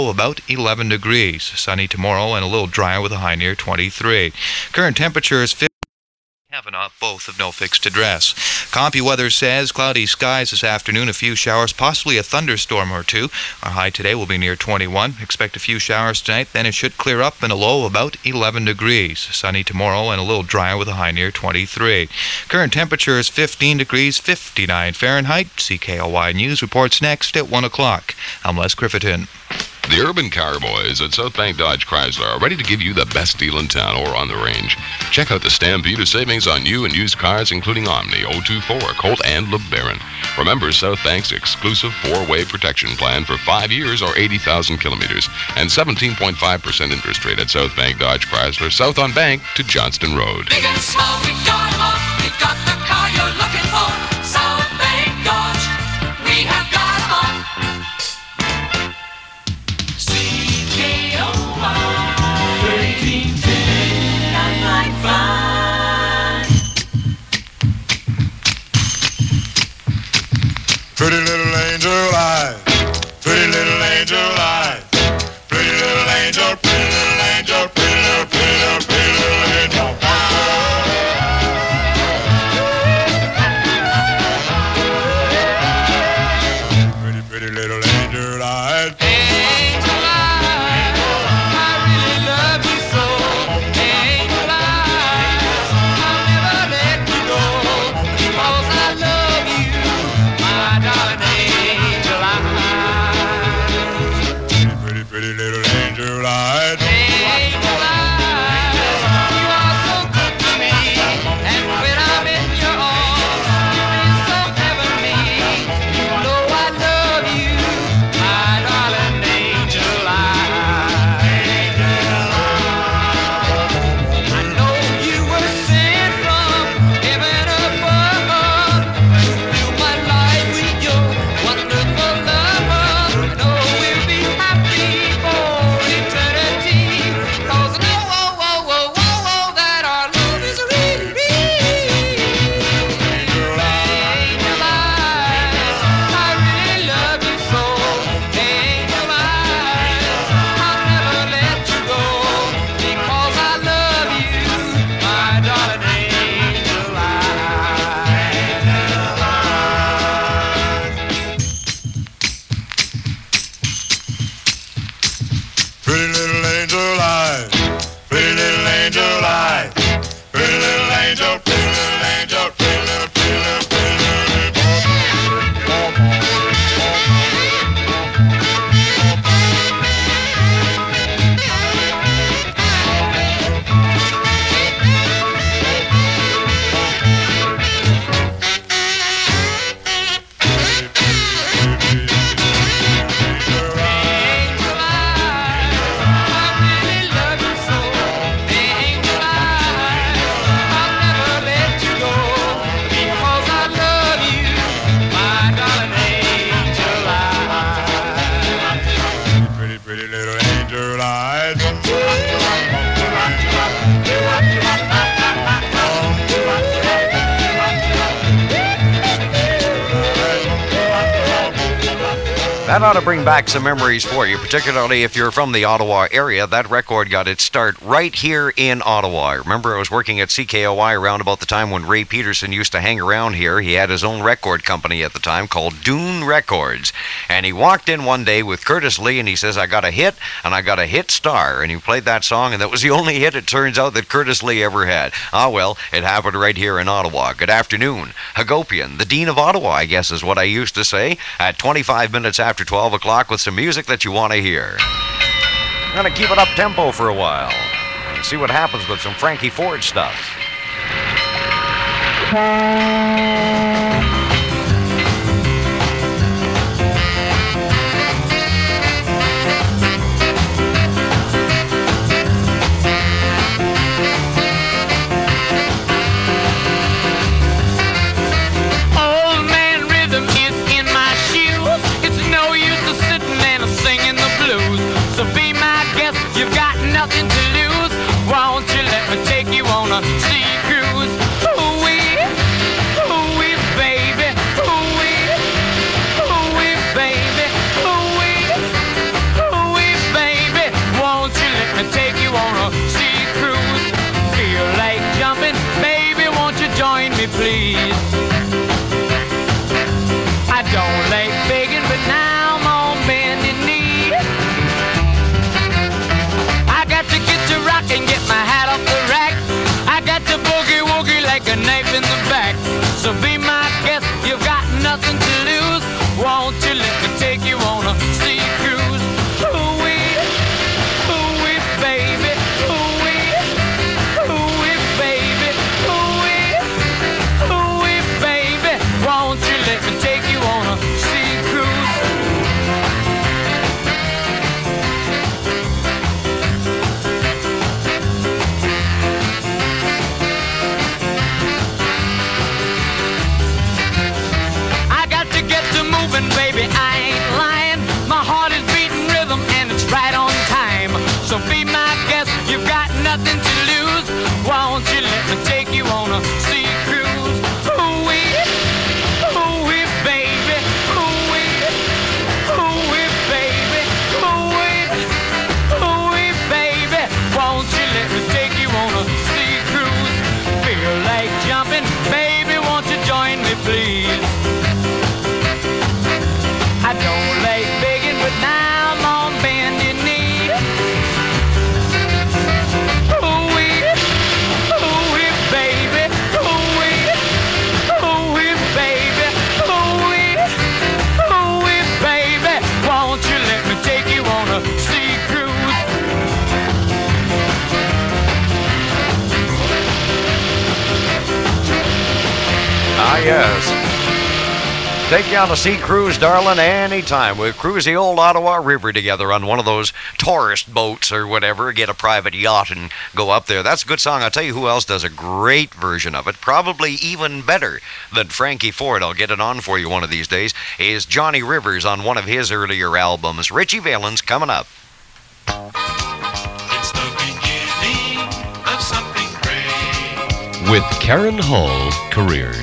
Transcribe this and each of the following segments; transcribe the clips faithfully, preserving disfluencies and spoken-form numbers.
about eleven degrees. Sunny tomorrow and a little drier with a high near twenty-three. Current temperature is fifty. Kavanaugh, both of no fixed address. CompuWeather says cloudy skies this afternoon, a few showers, possibly a thunderstorm or two. Our high today will be near twenty-one. Expect a few showers tonight, then it should clear up and a low of about eleven degrees. Sunny tomorrow and a little drier with a high near twenty-three. Current temperature is fifteen degrees, fifty-nine Fahrenheit. C K L Y News reports next at one o'clock. I'm Les Grifferton. The Urban Cowboys at South Bank Dodge Chrysler are ready to give you the best deal in town or on the range. Check out the stampede of savings on new and used cars, including Omni, oh two four, Colt, and LeBaron. Remember South Bank's exclusive four-way protection plan for five years or eighty thousand kilometers and seventeen point five percent interest rate at South Bank Dodge Chrysler, south on Bank to Johnston Road. Big and small, we've got 'em all. We've got the car you're looking for. South Bank Dodge, we have got 'em all. Pretty little angel eyes, pretty little angel eyes, pretty little angel, pretty little angel, pretty little, pretty little, pretty little angel. Pretty, pretty little angel eyes. Angel eyes, I really love you so. Angel eyes, I'll never let you go, because I love you, my darling angel eyes. Pretty, pretty little angel eyes. Angel eyes, you are so good to me, and when I'm in your arms, it's so heavenly. You know I love you, my darling angel eyes. I know you were sent from heaven above to fill my life with your wonderful love. I know we'll be happy for eternity, 'cause I know, oh, oh, oh, oh, oh, that our love is really real. Angel eyes, I really love you so. Angel eyes, I'll never let you go, because I love you, my darling angel eyes. Pretty little angel eyes, pretty little angel eyes, pretty little angel, pretty little angel, pretty little, pretty little, pretty little Angel eyes, I really love you so. Angel eyes, I'll never let you go, because I love you, my darling angel eyes. pretty, pretty little angel eyes. That ought to bring back some memories for you, particularly if you're from the Ottawa area. That record got its start right here in Ottawa. I remember I was working at C K O Y around about the time when Ray Peterson used to hang around here. He had his own record company at the time called Dune Records. And he walked in one day with Curtis Lee and he says, I got a hit and I got a hit star. And he played that song and that was the only hit, it turns out, that Curtis Lee ever had. Ah, well, it happened right here in Ottawa. Good afternoon. Hagopian, the Dean of Ottawa, I guess is what I used to say, at twenty-five minutes after twelve o'clock with some music that you want to hear. I'm going to keep it up tempo for a while and see what happens with some Frankie Ford stuff. Old man rhythm is in my shoes. It's no use to sitting and singing the blues. So be my guest, you've got nothing to lose. Won't you let me take you on a sea cruise? Ooh-wee, ooh-wee, in the back. So be my guest, you've got nothing to lose. Won't you let me take you on a sea cruise? Ooh-wee, ooh-wee, baby, ooh-wee, ooh-wee, baby, ooh-wee, ooh-wee, baby. Won't you let me take you on a sea cruise? I got to get to moving, baby, I ain't lying. My heart is beating rhythm and it's right on time. So be my guest, you've got nothing to lose. Won't you let me take you on a sea cruise? Ooh-wee, ooh-wee, baby, ooh-wee, ooh-wee, baby, ooh-wee, ooh-wee, baby. Won't you let me take you on a sea cruise? Feel like jumping, baby, won't you join me, please? I don't like begging, but now I'm on bended knee. Ooh-wee, ooh-wee, baby, ooh-wee, ooh-wee, baby, ooh-wee, ooh-wee, baby. Won't you let me take you on a sea cruise? Ah, yes. Take you on a sea cruise, darling, anytime. We'll cruise the old Ottawa River together on one of those tourist boats or whatever, get a private yacht and go up there. That's a good song. I'll tell you who else does a great version of it, probably even better than Frankie Ford. I'll get it on for you one of these days, is Johnny Rivers on one of his earlier albums. Richie Valens coming up. It's the beginning of something great. With Karen Hall Careers.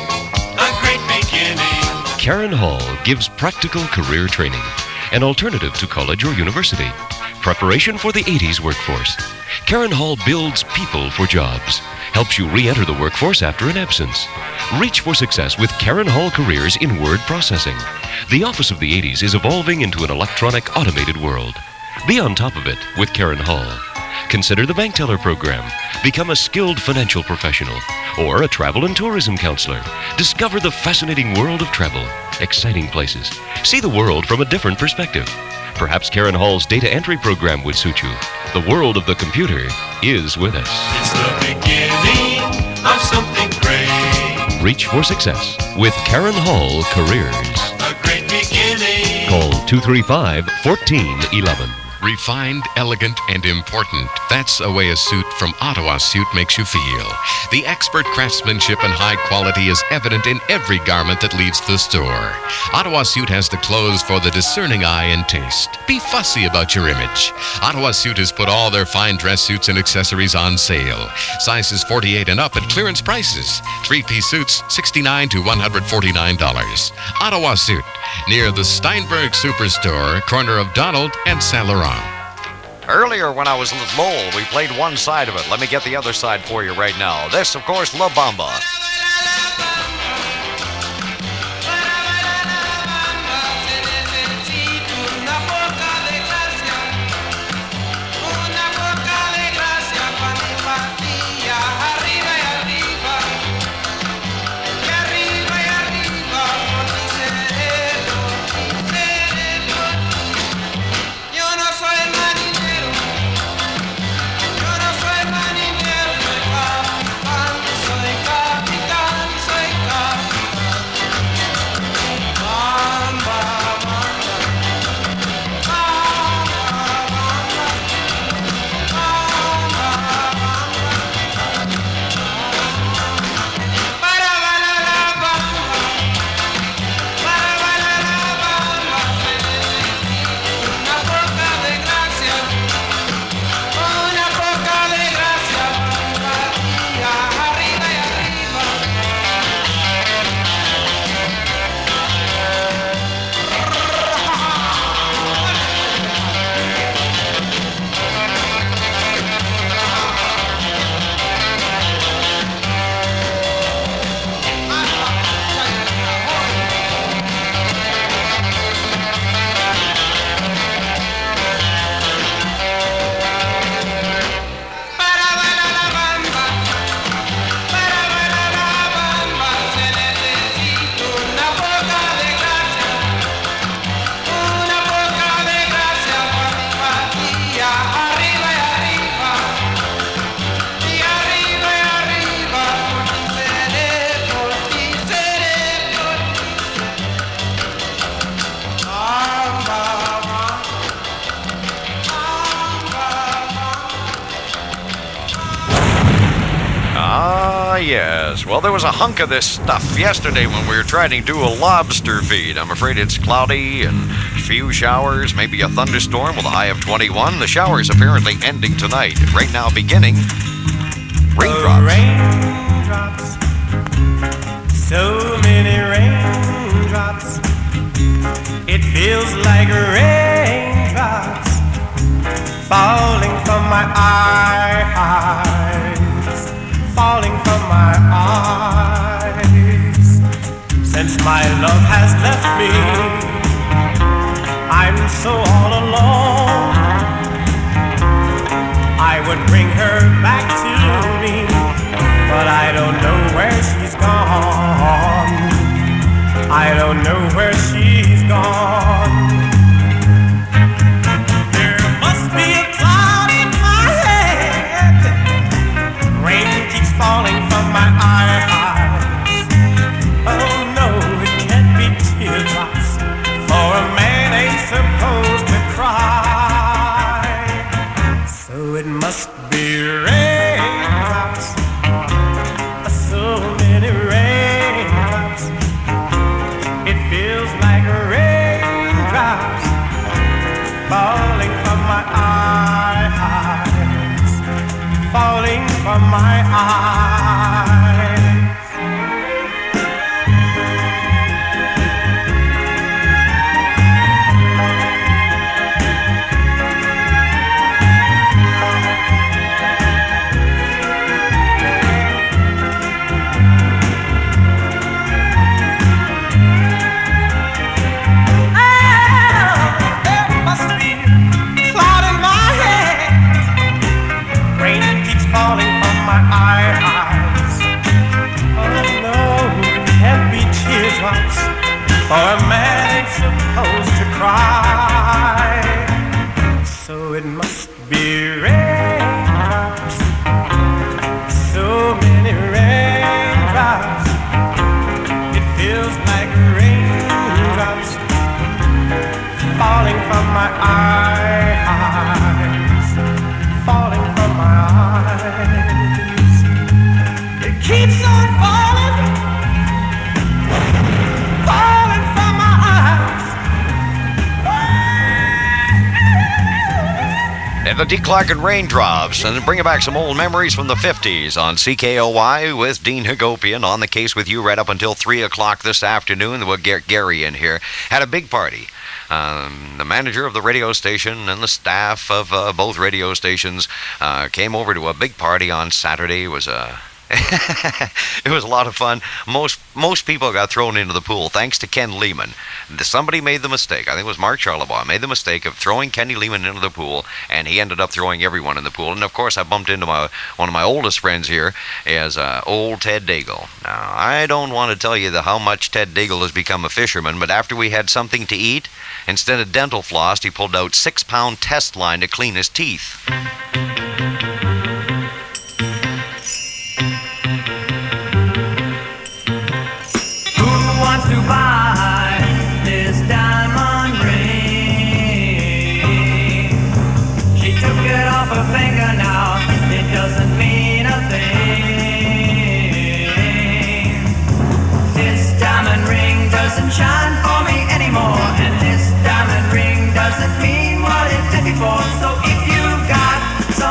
A great beginning. Karen Hall gives practical career training, an alternative to college or university. Preparation for the eighties workforce. Karen Hall builds people for jobs, helps you re-enter the workforce after an absence. Reach for success with Karen Hall Careers in word processing. The office of the eighties is evolving into an electronic, automated world. Be on top of it with Karen Hall. Consider the bank teller program. Become a skilled financial professional or a travel and tourism counselor. Discover the fascinating world of travel, exciting places. See the world from a different perspective. Perhaps Karen Hall's data entry program would suit you. The world of the computer is with us. It's the beginning of something great. Reach for success with Karen Hall Careers. A great beginning. Call two three five, one four one one. Refined, elegant, and important. That's the way a suit from Ottawa Suit makes you feel. The expert craftsmanship and high quality is evident in every garment that leaves the store. Ottawa Suit has the clothes for the discerning eye and taste. Be fussy about your image. Ottawa Suit has put all their fine dress suits and accessories on sale. Sizes forty-eight and up at clearance prices. Three-piece suits, sixty-nine to one hundred forty-nine dollars. Ottawa Suit, near the Steinberg Superstore, corner of Donald and Saint Laurent. Earlier, when I was with Lowell, we played one side of it. Let me get the other side for you right now. This, of course, La Bamba. Yo no soy marinero, soy capitán, soy capitán. yes. Well, there was a hunk of this stuff yesterday when we were trying to do a lobster feed. I'm afraid it's cloudy and a few showers, maybe a thunderstorm with a high of twenty-one. The showers apparently ending tonight. Right now beginning raindrops. Raindrops. So many raindrops. It feels like raindrops falling from my eyes, falling from my eyes. Since my love has left me, I'm so all alone. I would bring her back to me, but I don't know where she's gone. I don't know where she's gone. There must be a cloud in my head. Rain keeps falling from my eyes. Oh no, it can't be teardrops, for a man ain't supposed to cry. So it must be raindrops, so many raindrops. It feels like raindrops falling from my eyes, falling from my eyes. Falling from my eyes. Oh no, it can't be teardrops, for a man ain't supposed to cry. So it must be raindrops, so many raindrops. It feels like raindrops falling from my eyes, falling from my eyes. It keeps on falling, falling from my eyes. And the D. Clark and Raindrops, and bringing back some old memories from the fifties on C K O Y with Dean Hagopian on the case with you right up until three o'clock this afternoon. We'll get Gary in here. Had a big party. Um, the manager of the radio station and the staff of uh, both radio stations uh, came over to a big party on Saturday. It was a it was a lot of fun. Most most people got thrown into the pool thanks to Ken Lehman. Somebody made the mistake. I think it was Mark Charlebois made the mistake of throwing Kenny Lehman into the pool, and he ended up throwing everyone in the pool. And of course, I bumped into my one of my oldest friends here, as uh, old Ted Daigle. Now, I don't want to tell you the, how much Ted Daigle has become a fisherman, but after we had something to eat, instead of dental floss, he pulled out six-pound test line to clean his teeth. To buy this diamond ring, she took it off her finger now. It doesn't mean a thing. This diamond ring doesn't shine for me anymore, and this diamond ring doesn't mean what it did before. So if you got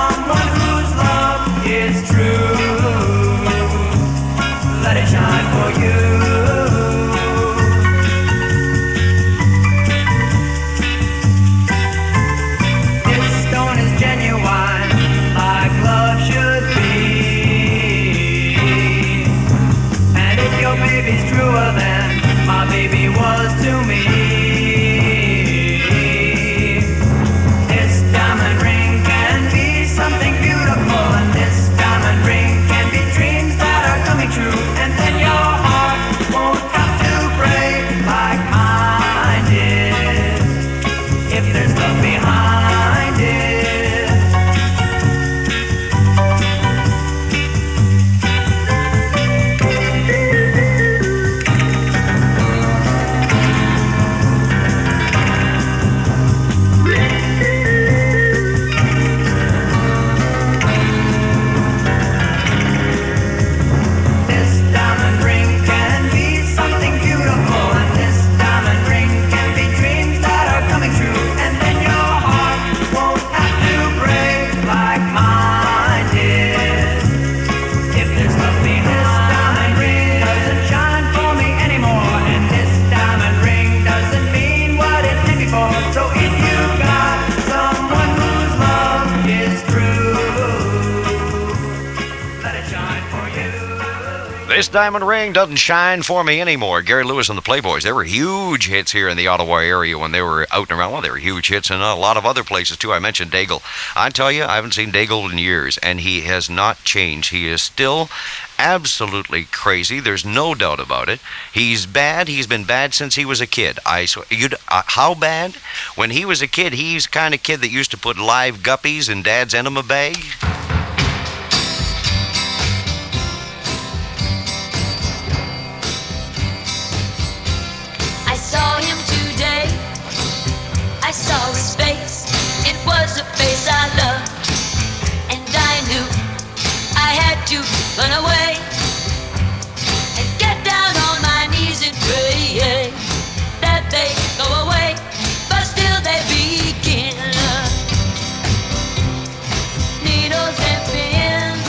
This diamond ring doesn't shine for me anymore. Gary Lewis and the Playboys, they were huge hits here in the Ottawa area when they were out and around. Well, they were huge hits in a lot of other places, too. I mentioned Daigle. I tell you, I haven't seen Daigle in years, and he has not changed. He is still absolutely crazy. There's no doubt about it. He's bad. He's been bad since he was a kid. I sw- you'd, uh, how bad? When he was a kid, he's the kind of kid that used to put live guppies in Dad's enema bag. I saw him today. I saw his face. It was a face I loved, and I knew I had to run away and get down on my knees and pray that they go away, but still they begin. Needles and pins,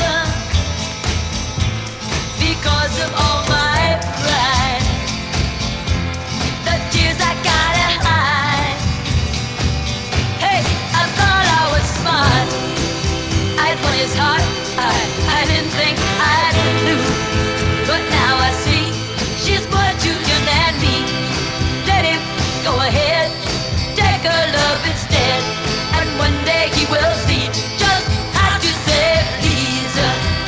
because of all my pride, the tears I gotta hide. Hey, I thought I was smart. I'd won his heart. I, I didn't think I'd lose, but now I see she's more to him than me. Let him go ahead, take her love instead, and one day he will see just how to say please.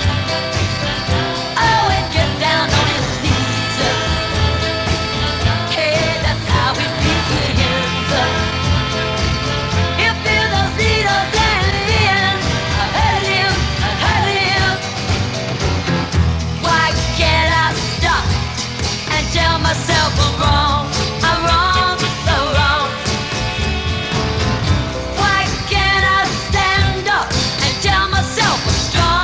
Oh, and get down on his knees. Hey, that's how it begins. You feel those needles and ends. I heard him, I heard him. Why can't I stop and tell myself I'm wrong? I'm wrong, so wrong. Why can't I stand up and tell myself I'm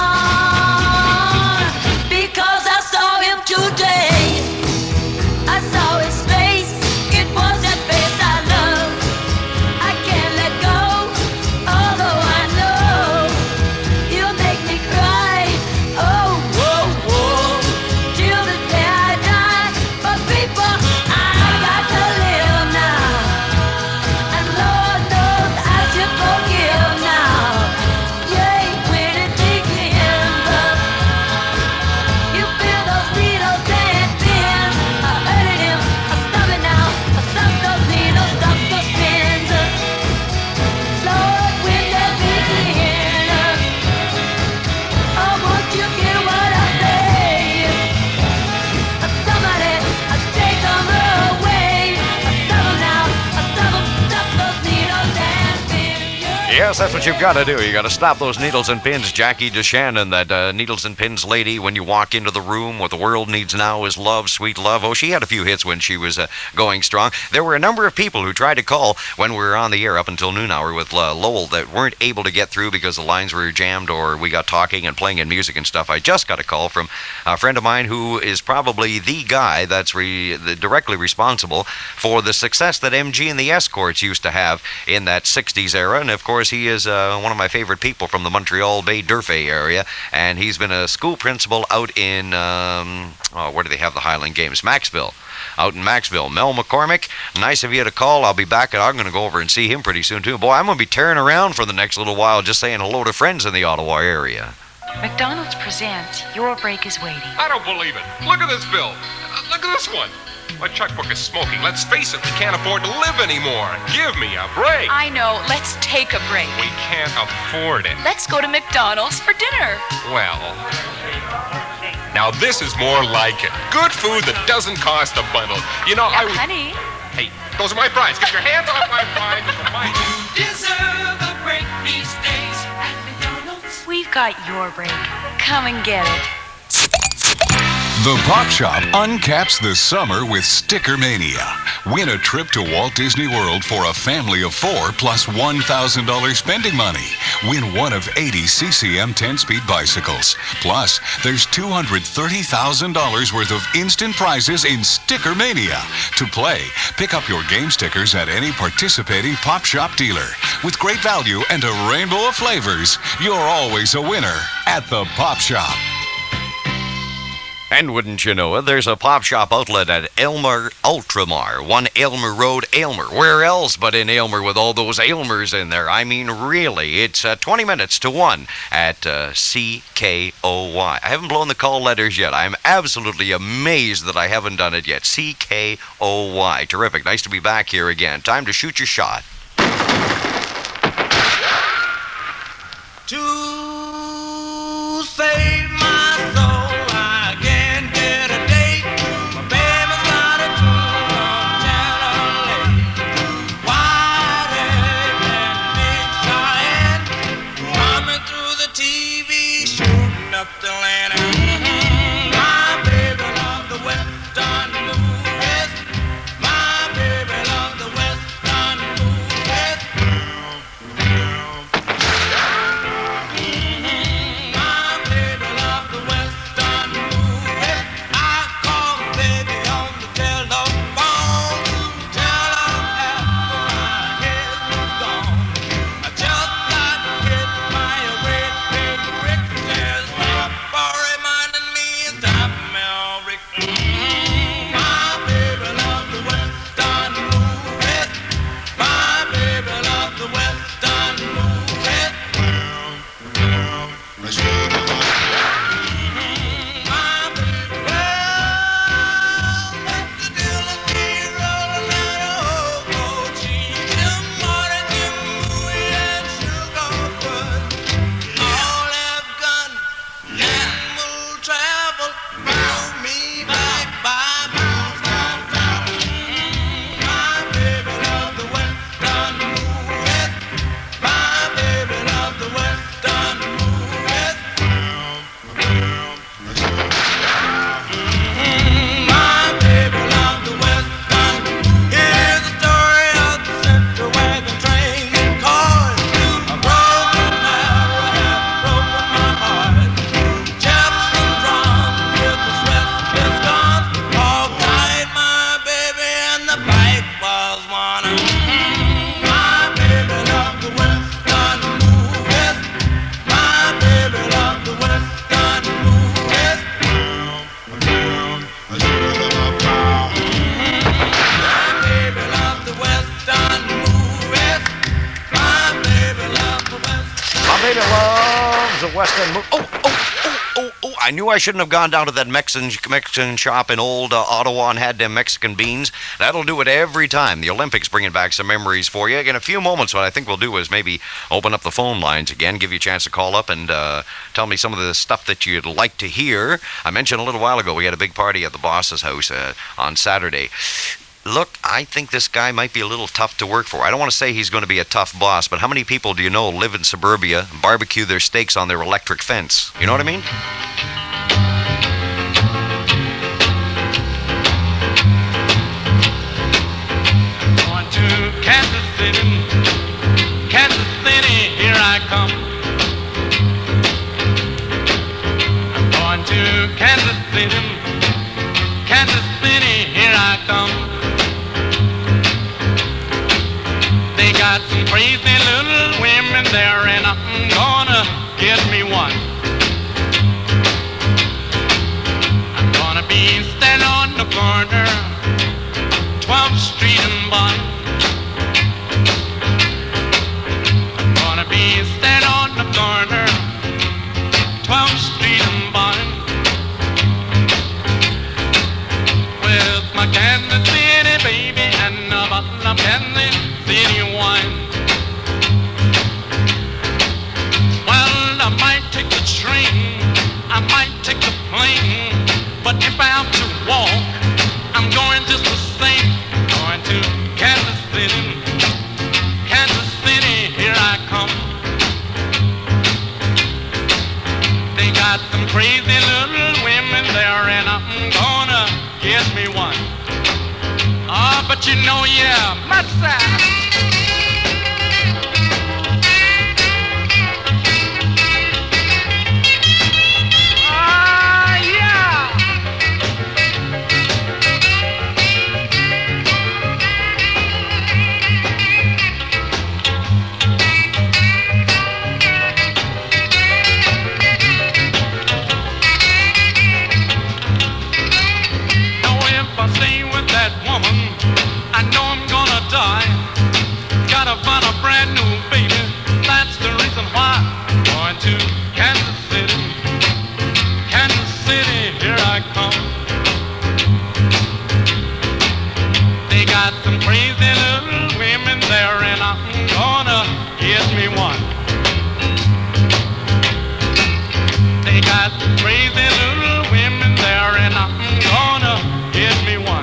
strong? Because I saw him today. I saw his face. It was that face I love. I can't let go, although I know you'll make me cry. Oh, whoa, whoa, till the day I die. But people, I got to live now, and Lord knows I should forgive now. Yay, when it begins, you feel those needles and pins. I hurted him, I stop it now. I stop those needles, stop those pins. Lord, when they begin, oh, won't you get what I say? Somebody, I take them away. I stop them now, I stop them, stop those needles and pins. Yes, that's what you've got to do. You got to stop those needles and pins. Jackie DeShannon, that uh, needles and pins lady, when you walk into the room, what the world needs now is love, sweet love. Oh, she had a few hits when she was uh, going strong. There were a number of people who tried to call when we were on the air up until noon hour with uh, Lowell that weren't able to get through because the lines were jammed or we got talking and playing in music and stuff. I just got a call from a friend of mine who is probably the guy that's re- the directly responsible for the success that M G and the Escorts used to have in that sixties era. And of course, he is uh, one of my favorite people from the Montreal Bay Durfee area. And he's been a school principal out in, um, oh, where do they have the Highland Games? Maxville. Out in Maxville. Mel McCormick, nice of you to call. I'll be back, and I'm going to go over and see him pretty soon, too. Boy, I'm going to be tearing around for the next little while just saying hello to friends in the Ottawa area. McDonald's presents Your Break is Waiting. I don't believe it. Look at this bill. Uh, look at this one. My checkbook is smoking. Let's face it, we can't afford to live anymore. Give me a break. I know. Let's take a break. We can't afford it. Let's go to McDonald's for dinner. Well, now this is more like it. Good food that doesn't cost a bundle. You know, I Now, was... honey. Hey, those are my fries. Get your hands off my fries. Those are mine. Deserve a break these days at McDonald's. We've got your break. Come and get it. The Pop Shop uncaps the summer with Sticker Mania. Win a trip to Walt Disney World for a family of four plus one thousand dollars spending money. Win one of eighty C C M ten-speed bicycles. Plus, there's two hundred thirty thousand dollars worth of instant prizes in Sticker Mania. To play, pick up your game stickers at any participating Pop Shop dealer. With great value and a rainbow of flavors, you're always a winner at the Pop Shop. And wouldn't you know it, there's a Pop Shop outlet at Aylmer Ultramar, one Aylmer Road, Aylmer. Where else but in Aylmer with all those Aylmers in there? I mean, really, it's uh, twenty minutes to one at uh, C K O Y. I haven't blown the call letters yet. I'm absolutely amazed that I haven't done it yet. C K O Y. Terrific. Nice to be back here again. Time to shoot your shot. To save my soul, I can't get a date. My baby's got a tune on Channel eight. White egg and big Cheyenne, coming through the T V, shooting up the land. Mm-hmm. My baby loves the Western movies. My baby loves the Western movies. Western movie. Oh, oh, oh, oh, oh. I knew I shouldn't have gone down to that Mexican Mexican shop in old uh, Ottawa and had them Mexican beans. That'll do it every time. The Olympics bringing back some memories for you. In a few moments, what I think we'll do is maybe open up the phone lines again, give you a chance to call up and uh, tell me some of the stuff that you'd like to hear. I mentioned a little while ago we had a big party at the boss's house uh, on Saturday. Look, I think this guy might be a little tough to work for. I don't want to say he's going to be a tough boss, but how many people do you know live in suburbia, barbecue their steaks on their electric fence? You know what I mean? Going to Kansas City, Kansas City, here I come. I'm going to Kansas City, Kansas City, here I come. They got some crazy little women there, and I'm gonna get me one. I'm gonna be standing on the corner, twelfth Street and Bond. I'm gonna be standing on the corner, twelfth Street and Bond, with my Kansas City baby and a bottle of Kansas City wine. Well, I might take the train, I might take the plane, but if I have to walk, I'm going just the same. Going to Kansas City, Kansas City, here I come. They got some crazy little women there, and I'm gonna get me one. Ah, oh, but you know, yeah, my side. They got crazy little women there, and I'm gonna get me one.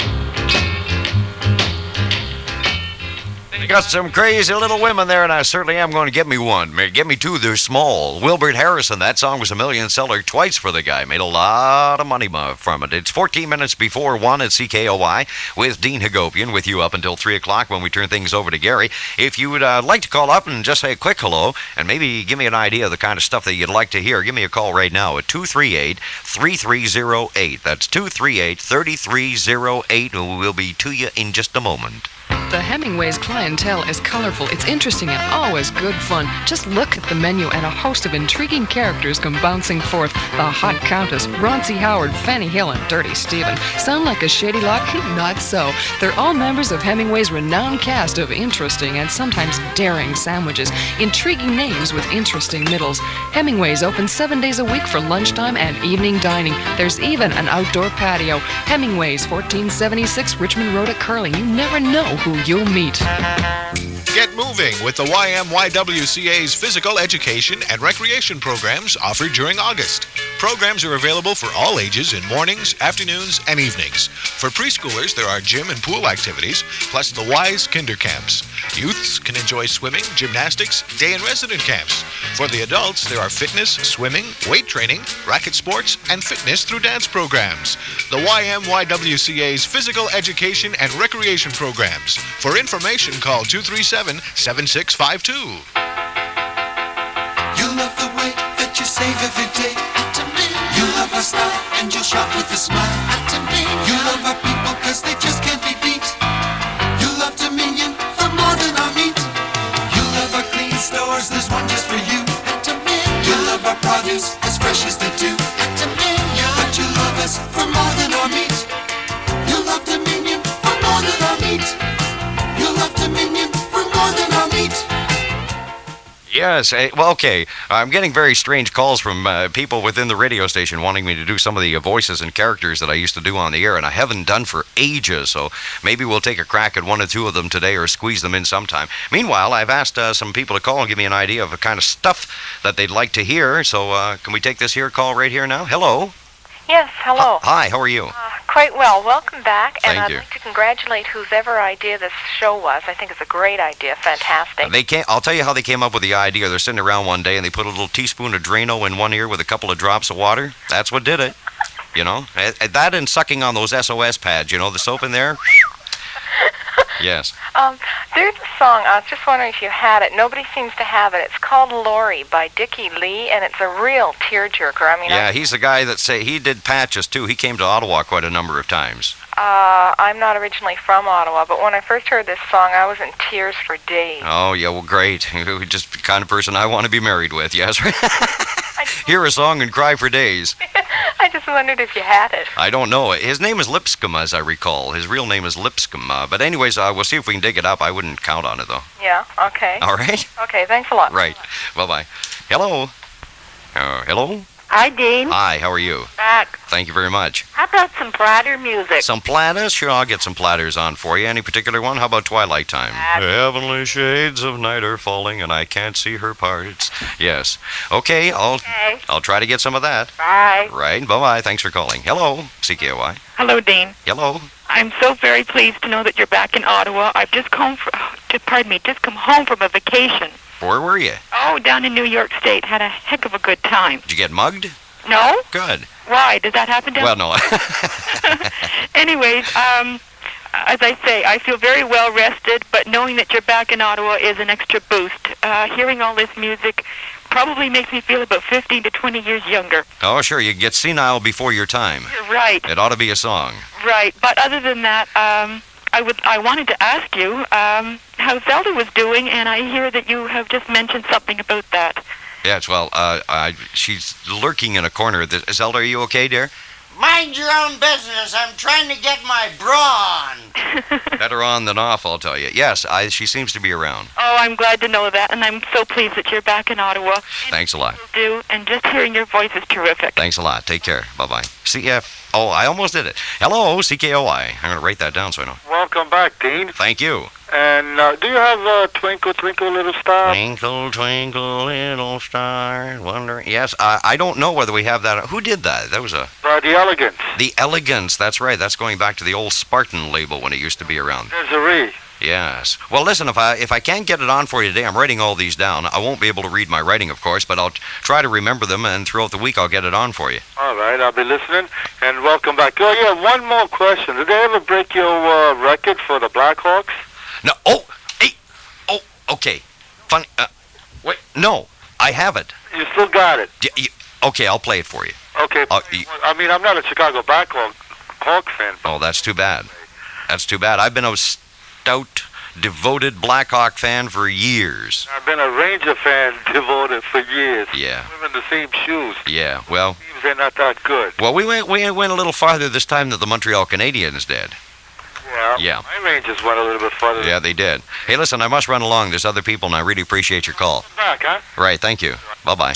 You got some crazy little women there, and I certainly am going to get me one. May- Get me two, they're small. Wilbert Harrison, that song was a million seller twice for the guy. Made a lot of money mo- from it. It's fourteen minutes before one at C K O Y with Dean Hagopian with you up until three o'clock when we turn things over to Gary. If you would uh, like to call up and just say a quick hello and maybe give me an idea of the kind of stuff that you'd like to hear, give me a call right now at two three eight, three three zero eight. That's two three eight, three three zero eight, and we'll be to you in just a moment. The Hemingway's clientele is colorful, it's interesting, and always good fun. Just look at the menu, and a host of intriguing characters come bouncing forth. The Hot Countess, Roncie Howard, Fanny Hill, and Dirty Stephen. Sound like a shady lot? Not so. They're all members of Hemingway's renowned cast of interesting and sometimes daring sandwiches. Intriguing names with interesting middles. Hemingway's open seven days a week for lunchtime and evening dining. There's even an outdoor patio. Hemingway's, fourteen seventy-six Richmond Road at Curling. You never know who you'll meet. Get moving with the Y M Y W C A's physical education and recreation programs offered during August. Programs are available for all ages in mornings, afternoons, and evenings. For preschoolers, there are gym and pool activities, plus the Wise Kinder Camps. Youths can enjoy swimming, gymnastics, day and resident camps. For the adults, there are fitness, swimming, weight training, racket sports, and fitness through dance programs. The Y M Y W C A's physical education and recreation programs. For information, call two three seven, seven six five two. You love the way that you save every day. You love our style and you shop with a smile. You love our people cause they just can't be beat. You love Dominion for more than our meat. You love our clean stores, there's one just for you. You love our produce as fresh as they do. But you love us for more than our meat. You love Dominion for more than our meat. You love Dominion for more than our meat. Yes, eh, well, okay. I'm getting very strange calls from uh, people within the radio station wanting me to do some of the uh, voices and characters that I used to do on the air, and I haven't done for ages, so maybe we'll take a crack at one or two of them today or squeeze them in sometime. Meanwhile, I've asked uh, some people to call and give me an idea of the kind of stuff that they'd like to hear, so uh, can we take this here call right here now? Hello? Yes, hello. Hi, how are you? Uh, quite well. Welcome back. And Thank I'd you. like to congratulate whoever idea this show was. I think it's a great idea. Fantastic. They can't. I'll tell you how they came up with the idea. They're sitting around one day and they put a little teaspoon of Drano in one ear with a couple of drops of water. That's what did it. You know, Eh, eh, that and sucking on those S O S pads. You know, the soap in there. Yes. Um, there's a song. I was just wondering if you had it. Nobody seems to have it. It's called Lori by Dickie Lee, and it's a real tearjerker. I mean, Yeah, he's the guy that say he did Patches too. He came to Ottawa quite a number of times. uh, I'm not originally from Ottawa, but when I first heard this song, I was in tears for days. Oh yeah, well great. Just the kind of person I want to be married with. Yes. Hear a song and cry for days. I just wondered if you had it. I don't know. His name is Lipscomb, as I recall. His real name is Lipscomb. Uh, but anyways, uh, we'll see if we can dig it up. I wouldn't count on it though. Yeah, okay. All right. Okay, thanks a lot. Right. Bye bye. Hello. Uh, hello. Hi, Dean. Hi. How are you? Back. Thank you very much. How about some platter music? Some platters? Sure, I'll get some platters on for you. Any particular one? How about Twilight Time? Heavenly shades of night are falling, and I can't see her parts. Yes. Okay, I'll Okay. I'll try to get some of that. Bye. Right. Bye bye. Thanks for calling. Hello. C K O Y. Hello, Dean. Hello. I'm so very pleased to know that you're back in Ottawa. I've just come, fr- just, pardon me, just come home from a vacation. Where were you? Oh, down in New York State. Had a heck of a good time. Did you get mugged? No? Good. Why? Does that happen down Well, no. Anyways, um, as I say, I feel very well rested, but knowing that you're back in Ottawa is an extra boost. Uh, hearing all this music probably makes me feel about fifteen to twenty years younger. Oh, sure. You get senile before your time. You're right. It ought to be a song. Right. But other than that, um, I would I wanted to ask you um, how Zelda was doing, and I hear that you have just mentioned something about that. Yes, well, uh, I, she's lurking in a corner. Th- Zelda, are you okay, dear? Mind your own business. I'm trying to get my bra on. Better on than off, I'll tell you. Yes, I, she seems to be around. Oh, I'm glad to know that, and I'm so pleased that you're back in Ottawa. Thanks a lot. Do and just hearing your voice is terrific. Thanks a lot. Take care. Bye-bye. C F. Oh, I almost did it. Hello, C K O I. I'm going to write that down so I know. Welcome back, Dean. Thank you. And uh, do you have uh, Twinkle, Twinkle, Little Star? Twinkle, twinkle, little star, wondering. Yes, I, I don't know whether we have that. Who did that? That was a. Uh, the Elegance. The Elegance. That's right. That's going back to the old Spartan label when it used to be around. Desiree. Yes. Well, listen, if I if I can't get it on for you today, I'm writing all these down. I won't be able to read my writing, of course, but I'll t- try to remember them, and throughout the week I'll get it on for you. All right, I'll be listening. And welcome back. Oh, yeah, one more question. Did they ever break your uh, record for the Blackhawks? No. Oh, hey. Oh, okay. Funny. Uh, wait. No, I have it. You still got it? Y- you, okay, I'll play it for you. Okay. Uh, you, I mean, I'm not a Chicago Blackhawk Hawk fan. Oh, that's too bad. That's too bad. I've been a stout, devoted Blackhawk fan for years. I've been a Ranger fan devoted for years. Yeah. We're in the same shoes. Yeah, well. Seems they're not that good. Well, we went we went a little farther this time than the Montreal Canadiens did. Yeah. Yeah. My Rangers went a little bit further. Yeah, they did. Hey, listen, I must run along. There's other people, and I really appreciate your call. Back, huh? Right, thank you. Bye-bye.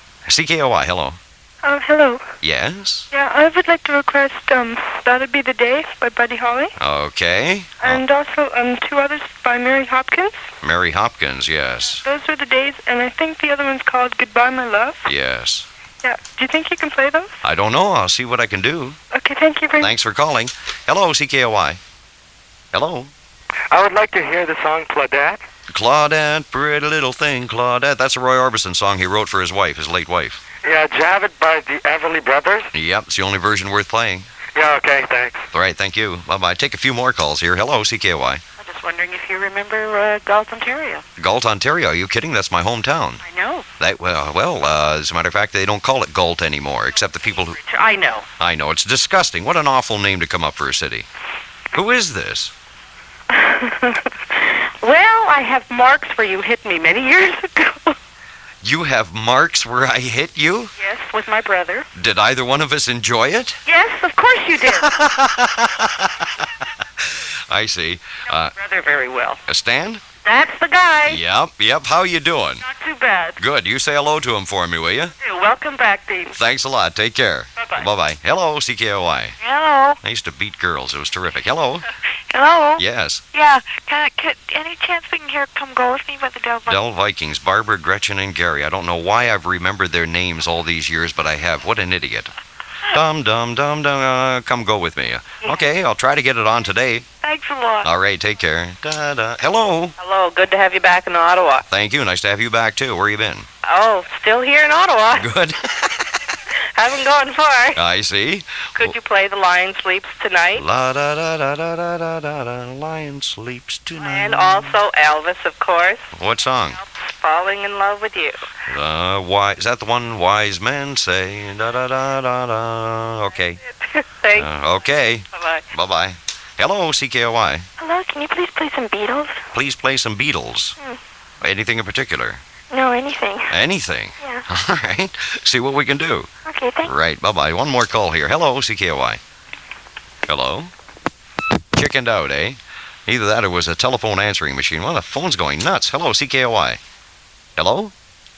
C K O I, hello. Um, hello. Yes? Yeah, I would like to request, um, That'd Be the Day by Buddy Holly. Okay. And also, um, two others by Mary Hopkins. Mary Hopkins, yes. Those are the days, and I think the other one's called Goodbye, My Love. Yes. Yeah, do you think you can play those? I don't know. I'll see what I can do. Okay, thank you very much. Thanks for calling. Hello, C K O I. Hello. I would like to hear the song Claudette. Claudette, pretty little thing, Claudette. That's a Roy Orbison song he wrote for his wife, his late wife. Yeah, Javid by the Everly Brothers. Yep, it's the only version worth playing. Yeah, okay, thanks. All right, thank you. Bye-bye. Take a few more calls here. Hello, C K O I. I'm just wondering if you remember uh, Galt, Ontario. Galt, Ontario. Are you kidding? That's my hometown. I know. That, well, well uh, as a matter of fact, they don't call it Galt anymore, except the people who... I know. I know. It's disgusting. What an awful name to come up for a city. Who is this? Well, I have marks where you hit me many years ago. You have marks where I hit you? Yes, with my brother. Did either one of us enjoy it? Yes, of course you did. I see. I know Uh, my brother very well. Stan? That's the guy. Yep, yep. How you doing? Not too bad. Good. You say hello to him for me, will you? Welcome back, Dean. Thanks a lot. Take care. Bye-bye. Bye-bye. Hello, C K O I. Hello. I used to beat girls. It was terrific. Hello. Hello. Yes. Yeah. Can I, could, any chance we can hear "Come Go with Me" by the Del Del Vikings, Barbara, Gretchen, and Gary. I don't know why I've remembered their names all these years, but I have. What an idiot. Dum, dum, dum, dum. Uh, come go with me. Okay, I'll try to get it on today. Thanks a lot. All right, take care. Da, da. Hello. Hello, good to have you back in Ottawa. Thank you. Nice to have you back, too. Where you been? Oh, still here in Ottawa. Good. Haven't gone far. I see. Could you play The Lion Sleeps Tonight? La da da da da da da da da. Lion sleeps tonight. And also Elvis, of course. What song? Falling in Love with You. Uh, why is that the one wise men say? Da da da da da. Okay. Thanks. Uh, okay. Bye-bye. Bye bye. Hello, C K O I. Hello, can you please play some Beatles? Please play some Beatles. Hmm. Anything in particular? No, anything. Anything. Yeah. All right. See what we can do. Okay, thanks. Right. Bye bye. One more call here. Hello, C K O I. Hello. Chickened out, eh? Either that or it was a telephone answering machine. Well, the phone's going nuts. Hello, C K O I. Hello?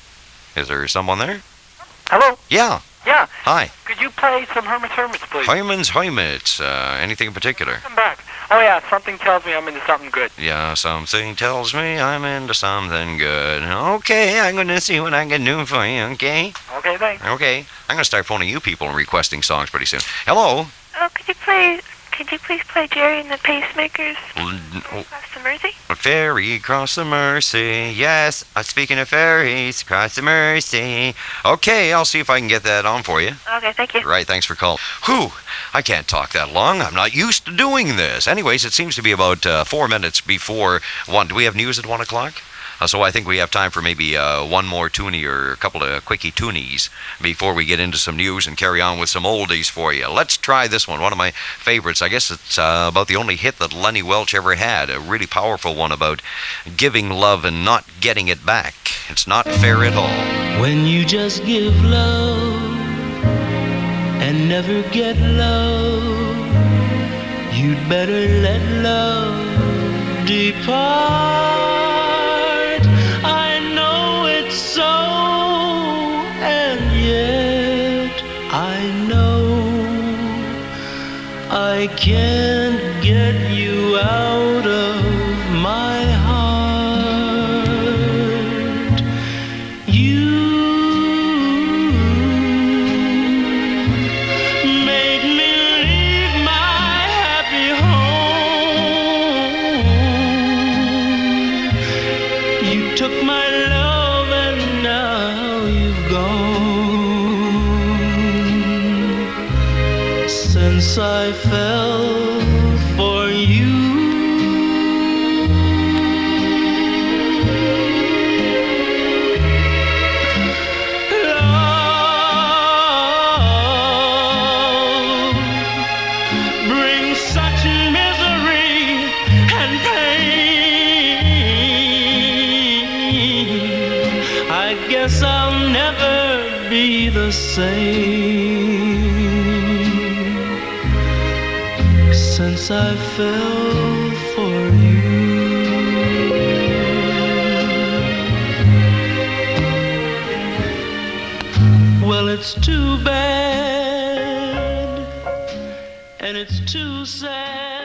Is there someone there? Hello? Yeah. Yeah. Hi. Could you play some Herman's Hermits, please? Hyman's Hermits. Uh, anything in particular? Come back. Oh, yeah, something tells me I'm into something good. Yeah, something tells me I'm into something good. Okay, I'm going to see what I can do for you, okay? Okay, thanks. Okay. I'm going to start phoning you people and requesting songs pretty soon. Hello? Oh, could you play, could you please play Jerry and the Pacemakers? L- Cross the Mersey? Ferry cross the Mersey. Yes, uh, speaking of ferries, cross the Mersey. Okay, I'll see if I can get that on for you. Okay, thank you. Right, thanks for calling. Whew, I can't talk that long. I'm not used to doing this. Anyways, it seems to be about uh, four minutes before one. Do we have news at one o'clock? Uh, so I think we have time for maybe uh, one more toonie or a couple of quickie toonies before we get into some news and carry on with some oldies for you. Let's try this one, one of my favorites. I guess it's uh, about the only hit that Lenny Welch ever had, a really powerful one about giving love and not getting it back. It's not fair at all. When you just give love and never get love, you'd better let love depart. I know it's so, and yet I know I can't get you out of my heart. You made me leave my happy home. You took my love and now you've gone. Since I fell for you, love brings such misery and pain. I guess I'll never be the same since I fell for you. Well, it's too bad and it's too sad.